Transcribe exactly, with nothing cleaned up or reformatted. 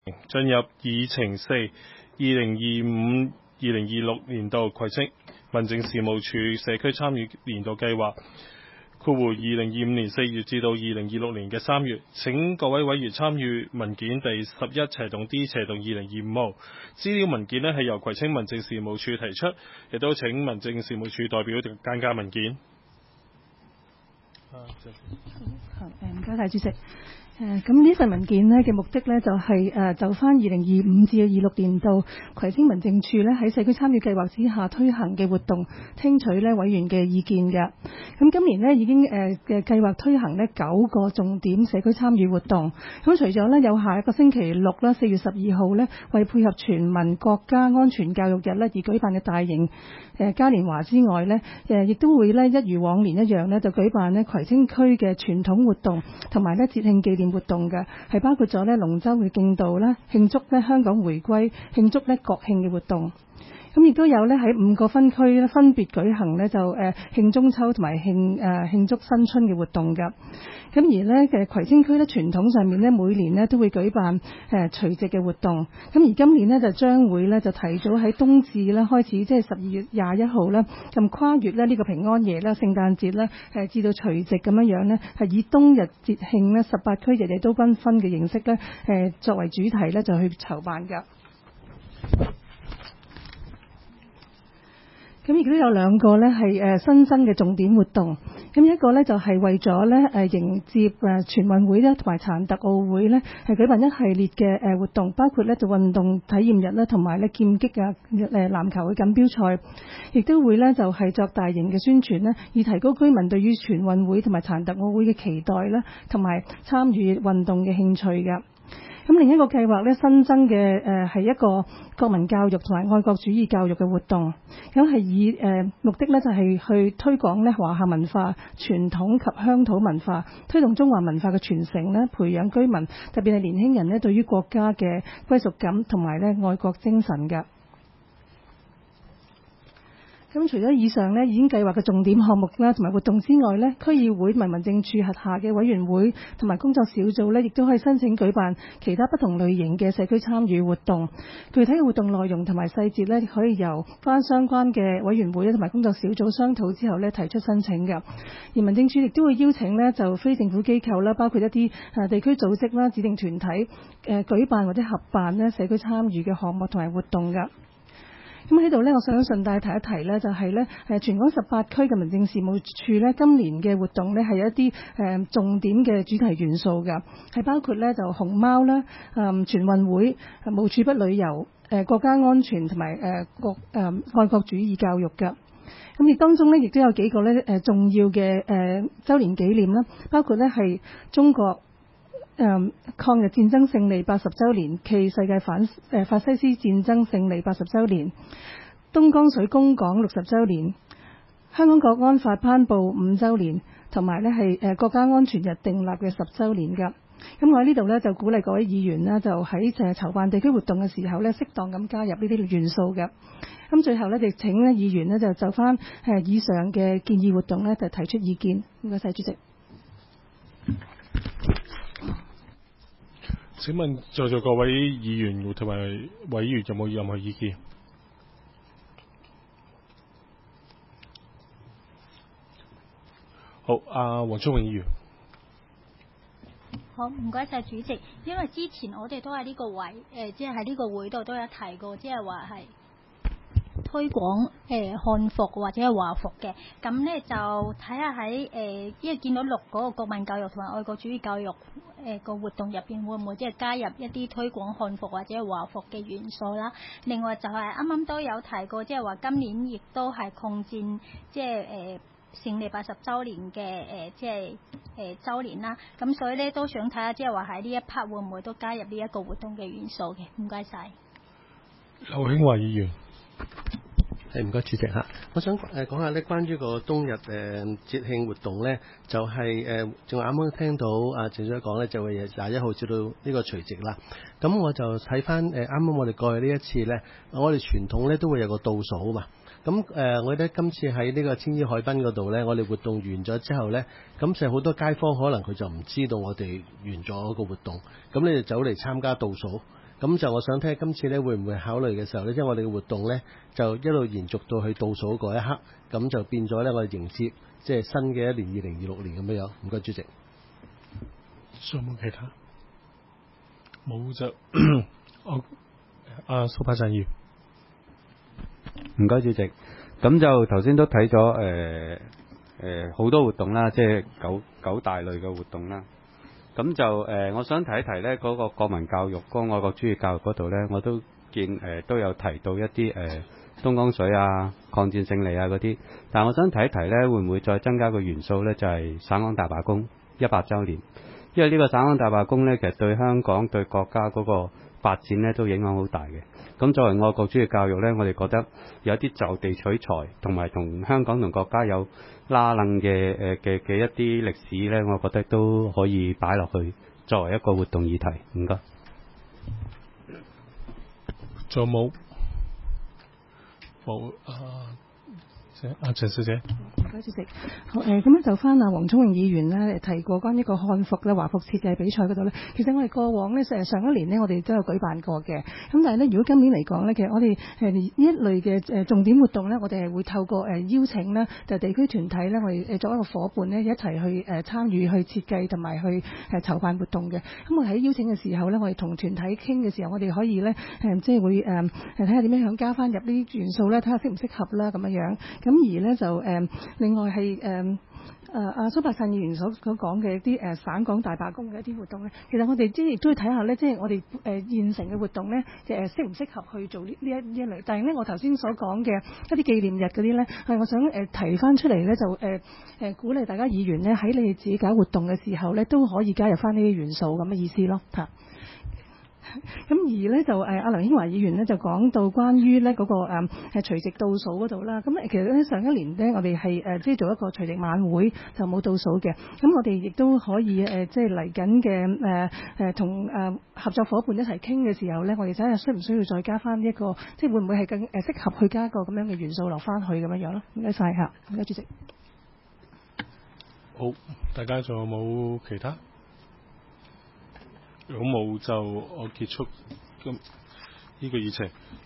進入議程四，二零二五二零二六年度葵青民政事務處社區參與年度計劃，括弧二零二五年四月至到二零二六年嘅三月，請各位委員參與文件第十一斜洞 D 斜洞二零二五號資料文件呢係由葵青民政事務處提出，亦都請民政事務處代表簡介文件。 好，唔該晒主席。誒咁呢份文件呢嘅目的呢，就係、是、誒、呃、就翻二零二五至二六年度葵青民政處呢喺社區參與計劃之下推行嘅活動，聽取呢委員嘅意見嘅。咁今年呢已經誒嘅、呃、計劃推行呢九個重點社區參與活動。咁除咗呢有下一個星期六啦，四月十二號呢，為配合全民國家安全教育日呢而舉辦嘅大型誒、呃、嘉年華之外呢，誒、呃、亦都會呢一如往年一樣呢，就舉辦呢葵青區嘅傳統活動同埋呢節慶紀念活動嘅，係包括咗咧龍舟嘅競渡啦，慶祝咧香港回歸，慶祝咧國慶嘅活動。咁亦都有咧喺五個分區咧分別舉行咧就誒慶中秋同埋慶誒慶祝新春嘅活動㗎。咁而咧嘅葵青區咧傳統上面咧每年咧都會舉辦誒除夕嘅活動。咁而今年咧就將會咧就提早喺冬至咧開始，即係十二月廿一號咧，咁跨越咧呢個平安夜啦、聖誕節咧誒至到除夕咁樣樣咧，係以冬日節慶咧十八區日日都繽紛嘅形式咧誒作為主題咧就去籌辦㗎。咁亦都有兩個咧係誒新增嘅重點活動，咁一個咧就係為咗咧誒迎接誒全運會咧同埋殘特奧會咧係舉辦一系列嘅誒活動，包括咧就運動體驗日啦，同埋咧劍擊啊誒籃球嘅錦標賽，亦都會咧就係作大型嘅宣傳咧，以提高居民對於全運會同埋殘特奧會嘅期待啦，同埋參與運動嘅興趣㗎。咁另一個計劃咧新增嘅誒係一個國民教育同埋愛國主義教育嘅活動，咁係以誒、呃、目的咧就係、是、去推廣咧華夏文化、傳統及鄉土文化，推動中華文化嘅傳承咧，培養居民特別係年輕人咧對於國家嘅歸屬感同埋咧愛國精神嘅。咁除咗以上呢已經計劃嘅重點項目啦，同埋活動之外呢，區議會同埋民政處轄下嘅委員會同埋工作小組呢，亦都可以申請舉辦其他不同類型嘅社區參與活動。具體嘅活動內容同埋細節呢，可以由翻相關嘅委員會同埋工作小組商討之後呢提出申請嘅。而民政處亦都會邀請呢就非政府機構啦，包括一啲誒地區組織啦、指定團體誒、呃、舉辦或者合辦呢社區參與嘅項目同埋活動㗎。咁喺度呢，我想順帶提一提呢，就係呢誒全港十八區嘅民政事務處呢，今年嘅活動呢係有一啲誒重點嘅主題元素㗎，係包括呢就熊貓啦、誒全運會、無處不旅遊、誒國家安全同埋誒國誒愛國主義教育㗎。咁而當中呢，亦都有幾個呢誒重要嘅誒週年紀念啦，包括呢係中國誒抗日戰爭勝利八十週年暨世界反誒法西斯戰爭勝利八十週年、東江水供港六十週年、香港國安法頒布五週年，同埋呢係誒國家安全日訂立嘅十週年㗎。咁我喺呢度呢，就鼓勵各位議員呢，就喺誒籌辦地區活動嘅時候呢，適當咁加入呢啲元素嘅。咁最後呢，就請呢議員呢，就就翻誒以上嘅建議活動呢，就提出意見。唔該晒主席。 請問在座各位議員同埋委員有冇任何意見？好，阿黃忠永議員。 好，唔該晒主席。因為之前我哋都喺呢個位，誒，即係喺呢個會度都有提過，即係話係推廣誒漢服或者係華服嘅。咁咧就睇下喺誒，因為見到六嗰個國民教育同埋愛國主義教育誒個活動入邊，會唔會即係加入一啲推廣漢服或者係華服嘅元素啦？另外就係啱啱都有提過，即係話今年亦都係抗戰，即係誒。勝利八十週年嘅誒、呃，即係誒週年啦，咁所以咧都想睇下，即係話喺呢一 part 會唔會都加入呢一個活動嘅元素嘅？唔該晒。 劉興華議員， 係唔該主席嚇，我想誒講下咧關於個冬日誒、呃、節慶活動咧，就係誒仲啱啱聽到阿鄭生講咧，就會廿一號至到呢個除夕啦。咁我就睇翻誒啱啱我哋過去呢一次咧，我哋傳統咧都會有個倒數啊嘛。咁誒、呃，我覺得今次喺呢個青衣海濱嗰度呢，我哋活動完咗之後呢，咁就好多街坊可能佢就唔知道我哋完咗個活動，咁你就走嚟參加倒數， 咁就我想聽今次咧會唔會考慮嘅時候咧，即係我哋嘅活動咧就一路延續到去倒數嗰一刻，咁就變咗咧我哋迎接即係新嘅一年二零二六年咁樣樣。唔該主席。 仲有冇其他？冇就我阿蘇柏振議員。 唔該主席。咁就頭先都睇咗誒誒好多活動啦，即係九九大類嘅活動啦。咁就誒、呃，我想提一提咧嗰、那個國民教育、嗰、那個愛國主義教育嗰度咧，我都見誒、呃、都有提到一啲誒、呃、東江水啊、抗戰勝利啊嗰啲。但係我想提一提咧，會唔會再增加個元素咧？就係、是、省港大罷工一百週年，因為呢個省港大罷工咧，其實對香港對國家嗰個發展咧都影響好大嘅。咁作為愛國主義教育咧，我哋覺得有啲就地取材，同埋同香港同國家有拉楞嘅誒嘅嘅一啲歷史咧，我覺得都可以擺落去作為一個活動議題。唔該。 仲有冇？冇啊！阿陳小姐， 唔該主席。好誒，咁樣就翻阿黃聰榮議員咧提過關於個漢服咧華服設計比賽嗰度咧，其實我哋過往咧誒上一年呢，我哋都有舉辦過嘅。咁但係咧，如果今年嚟講咧，其實我哋誒呢一類嘅誒重點活動咧，我哋係會透過誒邀請咧，就地區團體咧，我哋誒作為一個夥伴咧，一齊去誒參與去設計同埋去誒籌辦活動嘅。咁我喺邀請嘅時候咧，我哋同團體傾嘅時候，我哋可以咧誒即係會誒睇下點樣樣加翻入呢啲元素咧，睇下適唔適合啦咁樣樣。咁而咧就誒、呃，另外係誒誒阿蘇柏散議員所所講嘅一啲誒省港大罷工嘅一啲活動咧，其實我哋即係亦都要睇下咧，即係我哋誒、呃、現成嘅活動咧，誒適唔適合去做呢呢一呢一類。但係咧，我頭先所講嘅一啲紀念日嗰啲咧，係我想誒、呃、提翻出嚟咧，就誒誒、呃、鼓勵大家議員咧喺你哋自己搞活動嘅時候咧，都可以加入翻呢啲元素咁嘅意思咯嚇。咁而咧就誒阿梁興華議員咧就講到關於咧嗰個誒誒除夕倒數嗰度啦。咁其實咧上一年咧我哋係誒即係做一個除夕晚會就冇倒數嘅。咁我哋亦都可以誒即係嚟緊嘅誒誒同誒合作伙伴一齊傾嘅時候咧，我哋睇下需唔需要再加翻一個，即係會唔會係更誒適合去加一個咁樣嘅元素落翻去咁樣樣咯。唔該晒嚇，唔該主席。 好，大家仲有冇其他？如果冇就我結束今呢個議程。